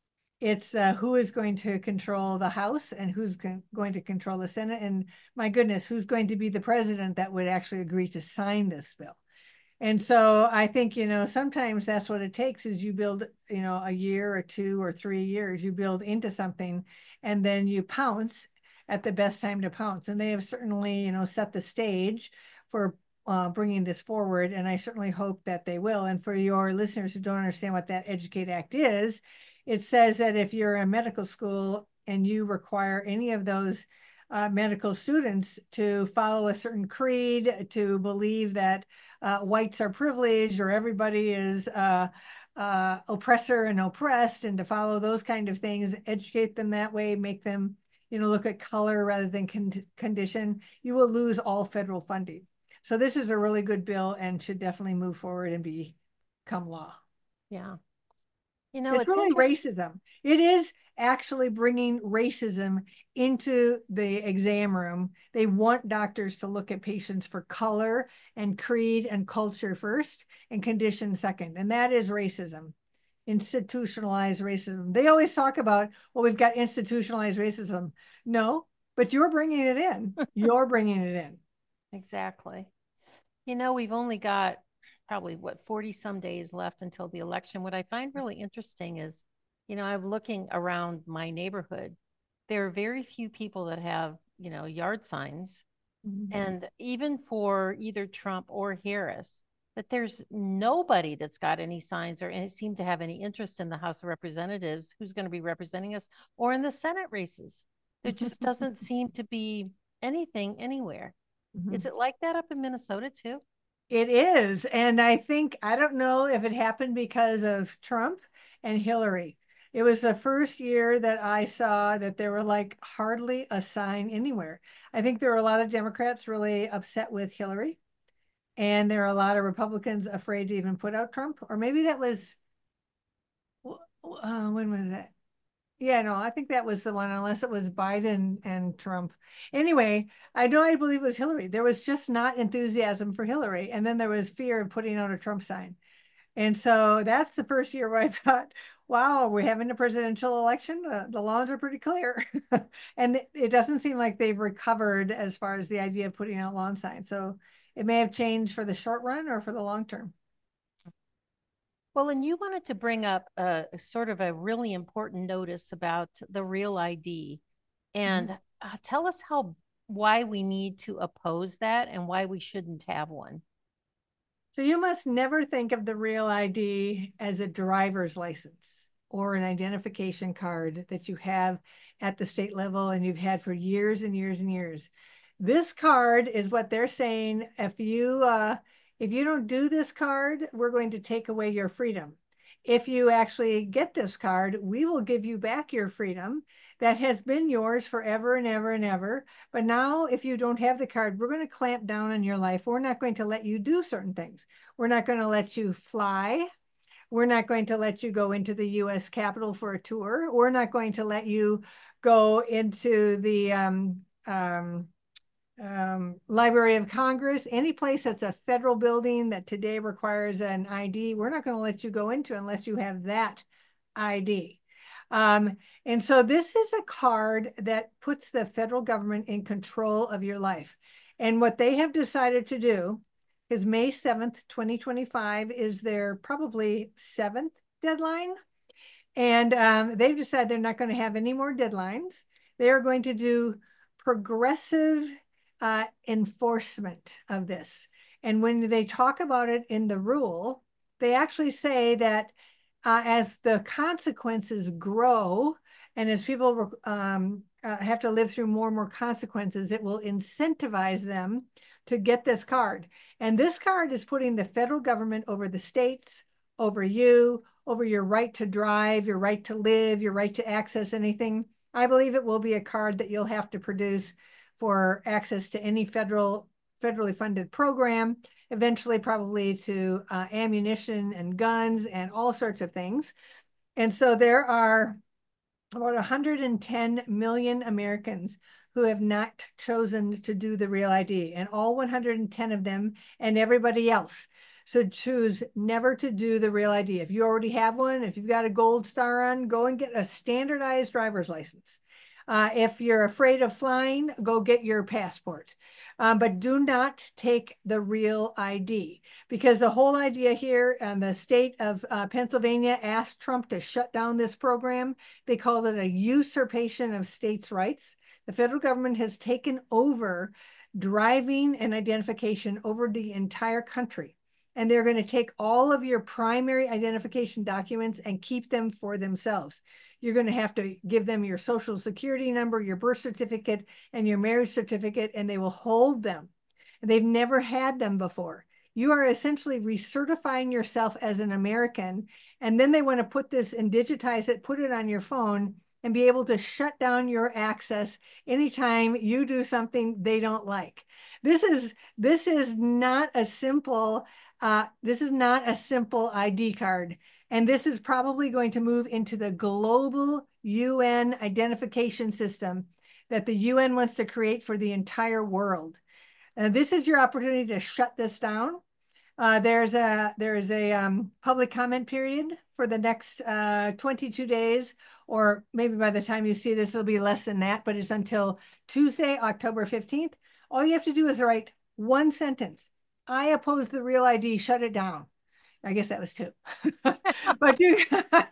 It's uh, who is going to control the House and who's going to control the Senate. And my goodness, who's going to be the president that would actually agree to sign this bill? And so I think, you know, sometimes that's what it takes is you build, you know, a year or two or three years, you build into something and then you pounce at the best time to pounce. And they have certainly, you know, set the stage for uh, bringing this forward. And I certainly hope that they will. And for your listeners who don't understand what that Educate Act is, it says that if you're in medical school and you require any of those uh, medical students to follow a certain creed, to believe that uh, whites are privileged or everybody is uh, uh, oppressor and oppressed, and to follow those kind of things, educate them that way, make them, you know, look at color rather than con condition, you will lose all federal funding. So this is a really good bill and should definitely move forward and become law. Yeah. You know, it's, it's really racism. It is actually bringing racism into the exam room. They want doctors to look at patients for color and creed and culture first and condition second. And that is racism, institutionalized racism. They always talk about, well, we've got institutionalized racism. No, but you're bringing it in. You're bringing it in. Exactly. You know, we've only got probably what forty some days left until the election. What I find really interesting is, you know, I'm looking around my neighborhood. There are very few people that have, you know, yard signs. Mm-hmm. And even for either Trump or Harris, that there's nobody that's got any signs or any, seem to have any interest in the House of Representatives who's going to be representing us or in the Senate races. There just doesn't seem to be anything anywhere. Mm-hmm. Is it like that up in Minnesota too? It is. And I think, I don't know if it happened because of Trump and Hillary. It was the first year that I saw that there were like hardly a sign anywhere. I think there were a lot of Democrats really upset with Hillary. And there are a lot of Republicans afraid to even put out Trump. Or maybe that was, uh, when was that? Yeah, no, I think that was the one, unless it was Biden and Trump. Anyway, I know I believe it was Hillary. There was just not enthusiasm for Hillary. And then there was fear of putting out a Trump sign. And so that's the first year where I thought, wow, we're having a presidential election. The, the laws are pretty clear. And it, it doesn't seem like they've recovered as far as the idea of putting out lawn signs. So it may have changed for the short run or for the long term. Well, and you wanted to bring up a, a sort of a really important notice about the Real I D, and mm-hmm. uh, tell us how why we need to oppose that and why we shouldn't have one. So you must never think of the Real I D as a driver's license or an identification card that you have at the state level and you've had for years and years and years. This card is what they're saying. If you uh, if you don't do this card, we're going to take away your freedom. If you actually get this card, we will give you back your freedom that has been yours forever and ever and ever. But now, if you don't have the card, we're going to clamp down on your life. We're not going to let you do certain things. We're not going to let you fly. We're not going to let you go into the U S Capitol for a tour. We're not going to let you go into the um, um, um, Library of Congress, any place that's a federal building that today requires an I D. We're not going to let you go into unless you have that I D. Um, and so this is a card that puts the federal government in control of your life. And what they have decided to do is May seventh, twenty twenty-five is their probably seventh deadline. And um, they've decided they're not going to have any more deadlines. They are going to do progressive uh, enforcement of this. And when they talk about it in the rule, they actually say that uh, as the consequences grow and as people um, uh, have to live through more and more consequences, it will incentivize them to get this card. And this card is putting the federal government over the states, over you, over your right to drive, your right to live, your right to access anything. I believe it will be a card that you'll have to produce for access to any federal, federally funded program, eventually probably to uh, ammunition and guns and all sorts of things. And so there are about one hundred ten million Americans who have not chosen to do the Real I D, and all one hundred ten of them and everybody else should choose never to do the Real I D. If you already have one, if you've got a gold star on, go and get a standardized driver's license. Uh, if you're afraid of flying, go get your passport. Um, but do not take the Real I D, because the whole idea here, and the state of uh, Pennsylvania asked Trump to shut down this program. They called it a usurpation of states' rights. The federal government has taken over driving and identification over the entire country. And they're going to take all of your primary identification documents and keep them for themselves. You're going to have to give them your social security number, your birth certificate, and your marriage certificate, and they will hold them. They've never had them before. You are essentially recertifying yourself as an American, and then they want to put this and digitize it, put it on your phone, and be able to shut down your access anytime you do something they don't like. This is, this is not a simple Uh, this is not a simple I D card, and this is probably going to move into the global U N identification system that the U N wants to create for the entire world. Uh, this is your opportunity to shut this down. Uh, there's a there is a um, public comment period for the next uh, twenty-two days, or maybe by the time you see this, it'll be less than that, but it's until Tuesday, October fifteenth. All you have to do is write one sentence. I oppose the Real I D, shut it down. I guess that was two. but you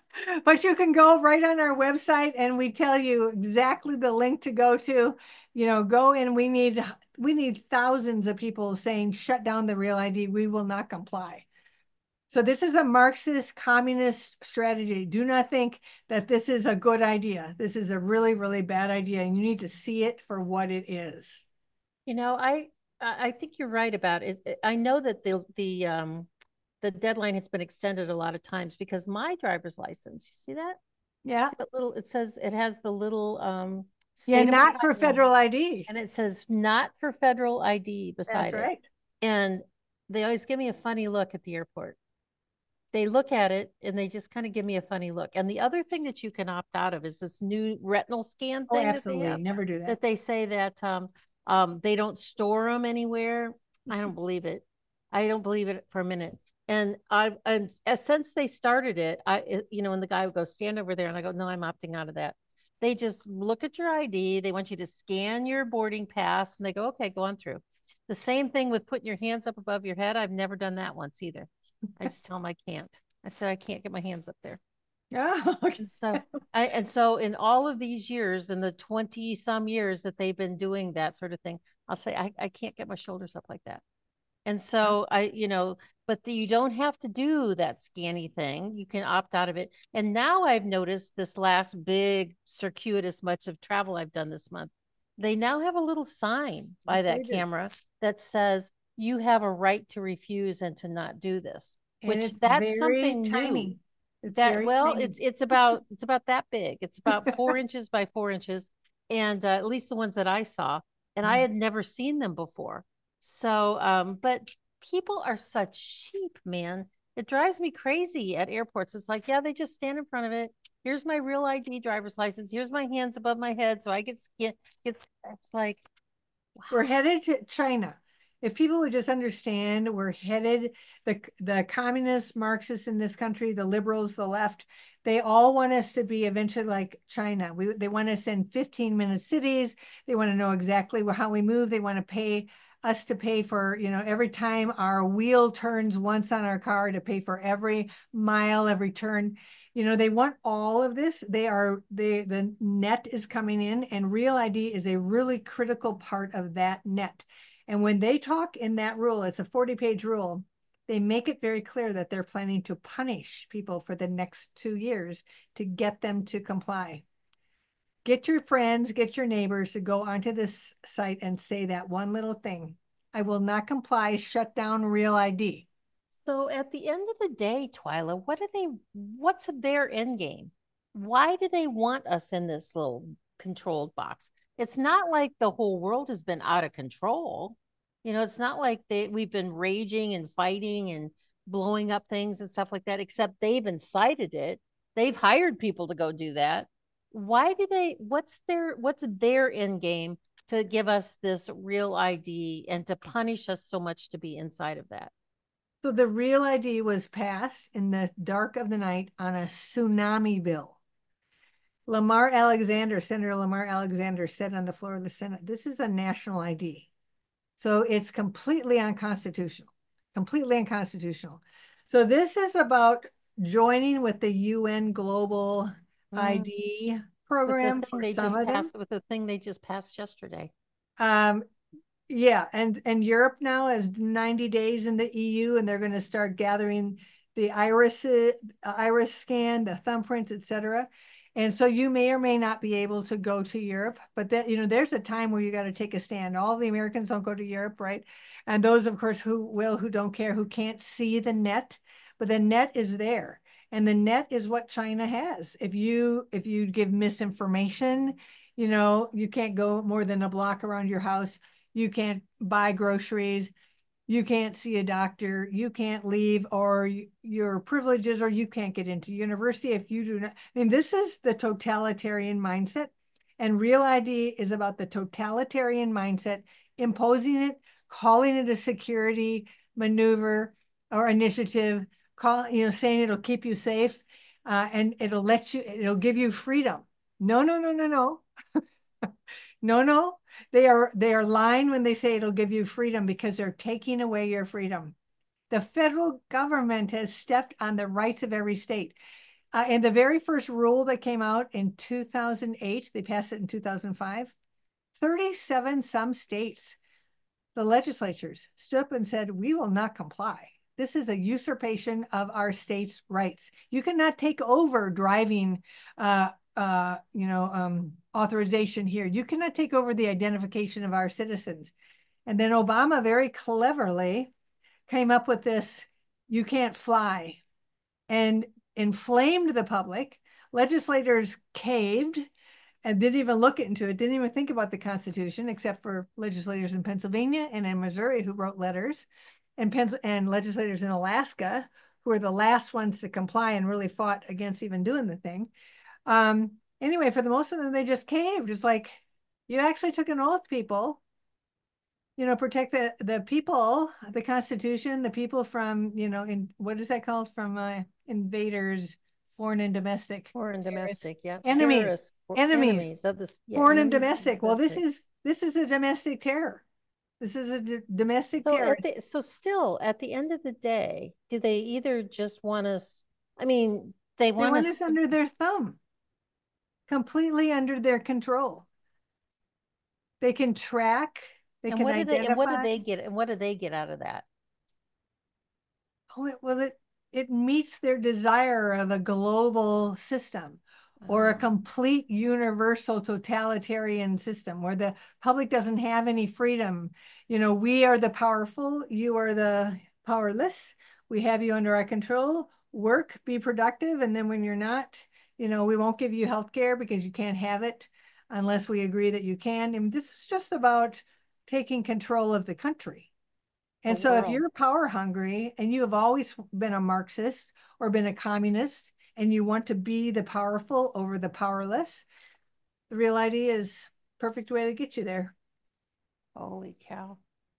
but you can go right on our website, and we tell you exactly the link to go to. You know, go and we need we need thousands of people saying shut down the Real I D. We will not comply. So this is a Marxist communist strategy. Do not think that this is a good idea. This is a really, really bad idea, and you need to see it for what it is. You know, I I think you're right about it. I know that the the um the deadline has been extended a lot of times, because my driver's license, you see that? Yeah. See that little, it says it has the little um yeah, not for federal I D. And it says not for federal I D beside That's right. it. And they always give me a funny look at the airport. They look at it and they just kind of give me a funny look. And the other thing that you can opt out of is this new retinal scan thing. Oh, absolutely. That they have, never do that. That they say that um Um, they don't store them anywhere. I don't believe it. I don't believe it for a minute. And I've, and since they started it, I, it, you know, and the guy would go, stand over there. And I go, no, I'm opting out of that. They just look at your I D. They want you to scan your boarding pass, and they go, okay, go on through. The same thing with putting your hands up above your head. I've never done that once either. I just tell them I can't. I said, I can't get my hands up there. Yeah. And so I and so in all of these years, in the twenty some years that they've been doing that sort of thing, I'll say I, I can't get my shoulders up like that. And so I, you know, but the, you don't have to do that scanny thing. You can opt out of it. And now I've noticed this last big circuitous much of travel I've done this month, they now have a little sign by Yes, that they do. camera that says you have a right to refuse and to not do this. And Which it's that's very something tiny. new. It's That very well, tiny. it's it's about it's about that big. It's about four inches by four inches, and uh, at least the ones that I saw, and I Mm. had never seen them before. So, um, but people are such sheep, man. It drives me crazy at airports. It's like, yeah, they just stand in front of it. Here's my Real I D driver's license. Here's my hands above my head, so I get get. It's like, wow. We're headed to China. If people would just understand, we're headed, the, the communists, Marxists in this country, the liberals, the left, they all want us to be eventually like China. We, they want us in fifteen minute cities. They want to know exactly how we move. They want to pay us to pay for, you know, every time our wheel turns once on our car, to pay for every mile, every turn. You know, they want all of this. They are, they, the net is coming in, and Real I D is a really critical part of that net. And when they talk in that rule, it's a forty page rule, they make it very clear that they're planning to punish people for the next two years to get them to comply. Get your friends, get your neighbors to go onto this site and say that one little thing. I will not comply, shut down Real I D. So at the end of the day, Twyla, what do they, what's their end game? Why do they want us in this little controlled box? It's not like the whole world has been out of control. You know, it's not like they we've been raging and fighting and blowing up things and stuff like that, except they've incited it. They've hired people to go do that. Why do they, what's their, what's their end game to give us this real I D and to punish us so much to be inside of that? So the real I D was passed in the dark of the night on a tsunami bill. Lamar Alexander, Senator Lamar Alexander said on the floor of the Senate, this is a national I D. So it's completely unconstitutional, completely unconstitutional. So this is about joining with the U N Global mm. I D program with the thing for they some just of passed, them. with the thing they just passed yesterday. Um, yeah, and, and Europe now has ninety days in the E U, and they're going to start gathering the iris, uh, iris scan, the thumbprints, et cetera. And so you may or may not be able to go to Europe, but that, you know, there's a time where you got to take a stand. All the Americans don't go to Europe, right? And those, of course, who will, who don't care, who can't see the net, but the net is there. And the net is what China has. If you, if you give misinformation, you know, you can't go more than a block around your house. You can't buy groceries. You can't see a doctor, you can't leave, or you, your privileges, or you can't get into university if you do not. I mean, this is the totalitarian mindset, and Real I D is about the totalitarian mindset, imposing it, calling it a security maneuver or initiative, call, you know, saying it'll keep you safe, uh, and it'll let you, it'll give you freedom. No, no, no, no, no. No, no, they are they are lying when they say it'll give you freedom, because they're taking away your freedom. The federal government has stepped on the rights of every state. Uh, and the very first rule that came out in two thousand eight, they passed it in two thousand five, thirty-seven some states, the legislatures stood up and said, we will not comply. This is a usurpation of our state's rights. You cannot take over driving uh, uh, you know, um, authorization here. You cannot take over the identification of our citizens. And then Obama very cleverly came up with this, you can't fly, and inflamed the public. Legislators caved and didn't even look into it, didn't even think about the Constitution, except for legislators in Pennsylvania and in Missouri who wrote letters, and, Pens and legislators in Alaska who were the last ones to comply and really fought against even doing the thing. Um, anyway, for the most of them, they just caved. It's like, you actually took an oath, people. You know, protect the, the people, the Constitution, the people from, you know, in what is that called? From uh, invaders, foreign and domestic. Foreign domestic, yeah. Enemies, Terrorists, enemies, enemies of this, yeah, foreign and enemies domestic. Well, this is this is a domestic terror. This is a d domestic so terrorist. At the, so still, at the end of the day, do they either just want us? I mean, they want, they want us, us under their thumb, completely under their control. They can track. They and can what do identify. they? And what do they get? And what do they get out of that? Oh, well, it it meets their desire of a global system, or a complete universal totalitarian system where the public doesn't have any freedom. You know, we are the powerful, you are the powerless. We have you under our control. Work, be productive, and then when you're not, you know, we won't give you health care because you can't have it unless we agree that you can. And this is just about taking control of the country. And so if you're power hungry and you have always been a Marxist or been a communist, and you want to be the powerful over the powerless, the Real I D is perfect way to get you there. Holy cow.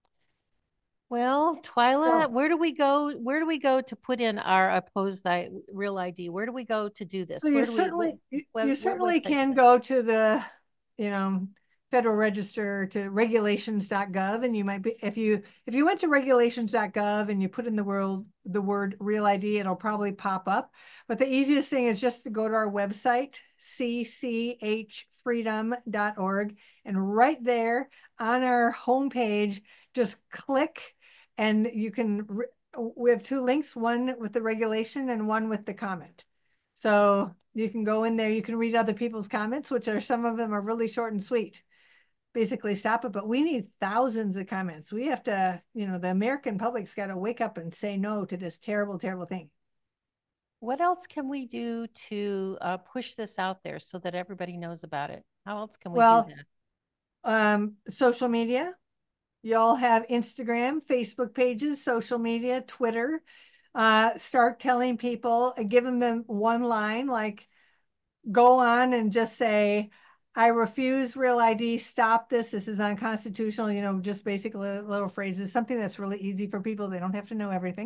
Well, Twyla, so, where do we go? Where do we go to put in our opposed Real I D? Where do we go to do this? So you where certainly, we, what, you, you certainly can go to the, you know, Federal Register, to regulations dot gov, and you might be, if you if you went to regulations dot gov and you put in the world the word Real I D, it'll probably pop up. But the easiest thing is just to go to our website, c c h freedom dot org, and right there on our homepage, just click, and you can. We have two links: one with the regulation and one with the comment. So you can go in there. You can read other people's comments, which are, some of them are really short and sweet. Basically stop it, but we need thousands of comments. We have to, you know, the American public's got to wake up and say no to this terrible, terrible thing. What else can we do to uh, push this out there so that everybody knows about it? How else can we well, do that? Um, social media. Y'all have Instagram, Facebook pages, social media, Twitter. Uh, start telling people, give them one line, like go on and just say, I refuse Real I D. Stop this. This is unconstitutional. You know, just basically little phrases, something that's really easy for people. They don't have to know everything.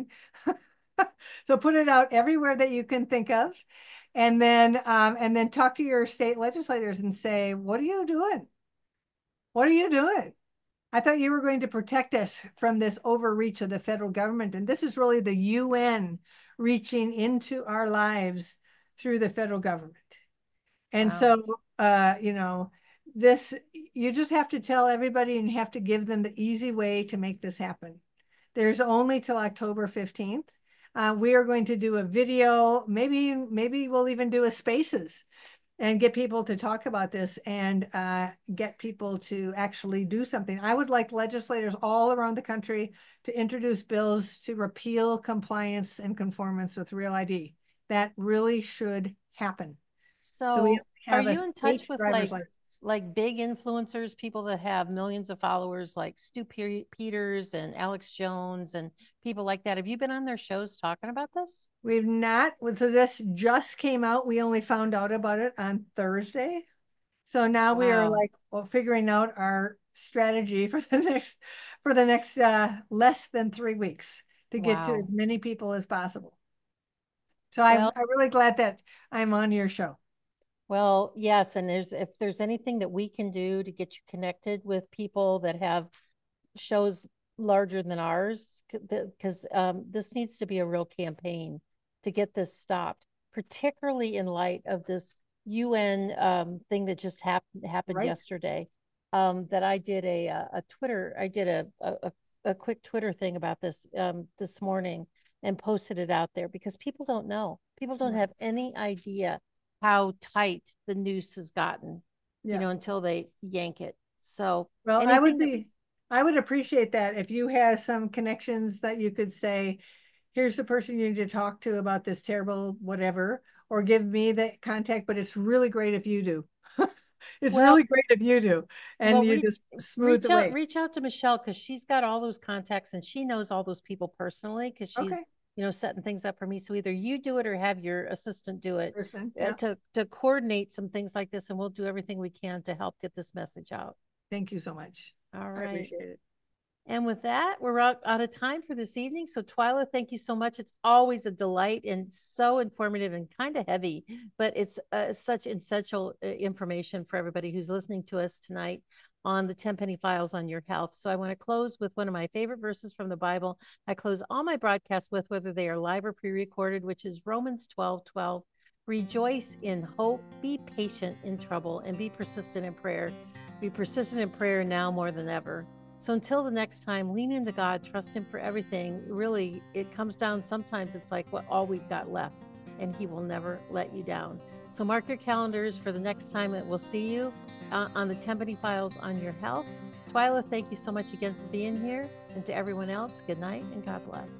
So put it out everywhere that you can think of. And then, um, and then talk to your state legislators and say, what are you doing? What are you doing? I thought you were going to protect us from this overreach of the federal government. And this is really the U N reaching into our lives through the federal government. And Wow. so, uh, you know, this, you just have to tell everybody and you have to give them the easy way to make this happen. There's only till October fifteenth. Uh, we are going to do a video, maybe, maybe we'll even do a spaces and get people to talk about this and uh, get people to actually do something. I would like legislators all around the country to introduce bills to repeal compliance and conformance with Real I D. That really should happen. So, so we are have you in touch with like license. like big influencers, people that have millions of followers, like Stu Peters and Alex Jones and people like that? Have you been on their shows talking about this? We've not. So this just came out. We only found out about it on Thursday. So now wow. we are like well, figuring out our strategy for the next for the next uh, less than three weeks to wow. get to as many people as possible. So well, I'm, I'm really glad that I'm on your show. Well, yes, and there's if there's anything that we can do to get you connected with people that have shows larger than ours, because um, this needs to be a real campaign to get this stopped, particularly in light of this U N um, thing that just happened happened right. yesterday. Um, that I did a a Twitter, I did a a, a quick Twitter thing about this um, this morning and posted it out there because people don't know. People don't yeah. have any idea how tight the noose has gotten, yeah. you know, until they yank it. So, well, I would be, that... I would appreciate that if you have some connections that you could say, here's the person you need to talk to about this terrible whatever, or give me the contact, but it's really great if you do. It's well, really great if you do. And well, you reach, just smooth the out, way. Reach out to Michelle because she's got all those contacts and she knows all those people personally because she's, okay. you know, setting things up for me. So either you do it or have your assistant do it Person, yeah. to, to coordinate some things like this. And we'll do everything we can to help get this message out. Thank you so much. All right. I appreciate it. And with that, we're out, out of time for this evening. So Twyla, thank you so much. It's always a delight and so informative and kind of heavy, but it's uh, such essential uh, information for everybody who's listening to us tonight on the Tenpenny Files on Your Health. So I want to close with one of my favorite verses from the Bible. I close all my broadcasts with, whether they are live or pre-recorded, which is Romans twelve twelve. Rejoice in hope, be patient in trouble, and be persistent in prayer. Be persistent in prayer now more than ever. So until the next time, lean into God, trust him for everything. Really, it comes down, sometimes it's like what all we've got left, and he will never let you down. So mark your calendars for the next time that we'll see you uh, on the Tenpenny Files on Your Health. Twyla, thank you so much again for being here. And to everyone else, good night and God bless.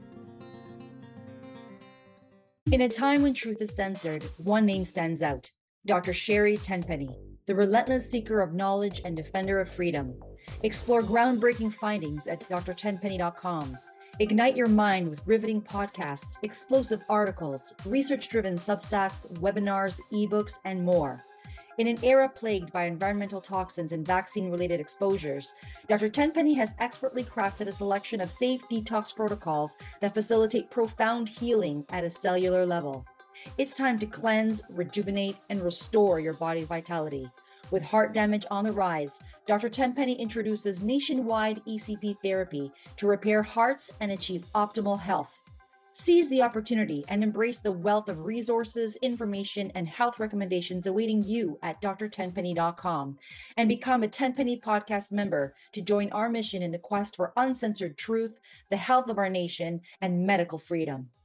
In a time when truth is censored, one name stands out: Doctor Sherry Tenpenny, the relentless seeker of knowledge and defender of freedom. Explore groundbreaking findings at D R tenpenny dot com. Ignite your mind with riveting podcasts, explosive articles, research-driven Substacks, webinars, ebooks, and more. In an era plagued by environmental toxins and vaccine-related exposures, Doctor Tenpenny has expertly crafted a selection of safe detox protocols that facilitate profound healing at a cellular level. It's time to cleanse, rejuvenate, and restore your body's vitality. With heart damage on the rise, Doctor Tenpenny introduces nationwide E C P therapy to repair hearts and achieve optimal health. Seize the opportunity and embrace the wealth of resources, information, and health recommendations awaiting you at D R tenpenny dot com and become a Tenpenny Podcast member to join our mission in the quest for uncensored truth, the health of our nation, and medical freedom.